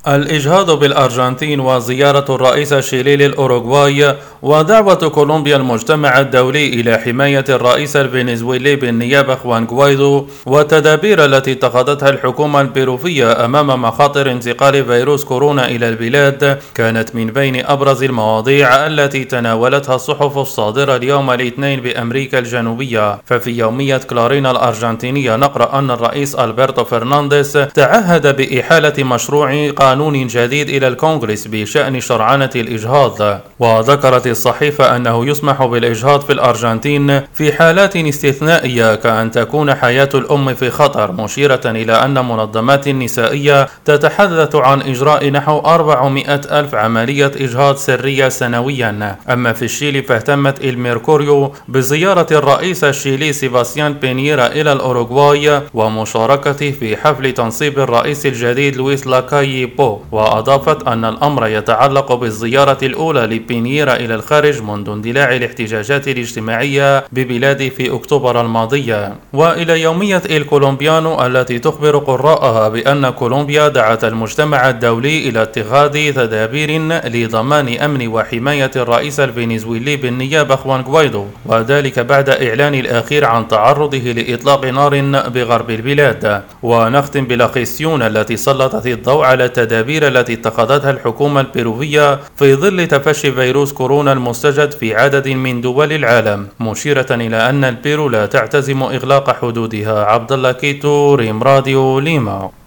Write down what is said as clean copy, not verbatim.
الإجهاض بالأرجنتين وزيارة الرئيس شيلي للأوروغواي ودعوة كولومبيا المجتمع الدولي إلى حماية الرئيس الفنزويلي بالنيابة خوان غوايدو والتدابير التي اتخذتها الحكومة البيروفية أمام مخاطر انتقال فيروس كورونا إلى البلاد كانت من بين أبرز المواضيع التي تناولتها الصحف الصادرة اليوم الاثنين بأمريكا الجنوبية. ففي يومية كلارين الأرجنتينية نقرأ أن الرئيس ألبرتو فرنانديز تعهد بإحالة مشروع قانون جديد إلى الكونغرس بشأن شرعنة الإجهاض. وذكرت الصحيفة أنه يسمح بالإجهاض في الأرجنتين في حالات استثنائية كأن تكون حياة الأم في خطر، مشيرة إلى أن منظمات نسائية تتحدث عن إجراء نحو 400 ألف عملية إجهاض سرية سنويا. أما في الشيلي فاهتمت الميركوريو بزيارة الرئيس الشيلي سيباستيان بينييرا إلى الأوروغواي ومشاركته في حفل تنصيب الرئيس الجديد لويس لاكاي بو، وأضافت أن الأمر يتعلق بالزيارة الأولى لبينييرا إلى الخارج منذ اندلاع الاحتجاجات الاجتماعية ببلاد في أكتوبر الماضية. وإلى يومية الكولومبيانو التي تخبر قراءها بأن كولومبيا دعت المجتمع الدولي إلى اتخاذ تدابير لضمان أمن وحماية الرئيس الفنزويلي بالنيابة خوان غوايدو، وذلك بعد إعلان الأخير عن تعرضه لإطلاق نار بغرب البلاد. ونختم بلاخيسيون التي سلطت الضوء على التدابير التي اتخذتها الحكومة البيروفية في ظل تفشي فيروس كورونا المستجد في عدد من دول العالم، مشيرة إلى أن البيرو لا تعتزم إغلاق حدودها. عبد الله كيتو، ريم راديو، ليما.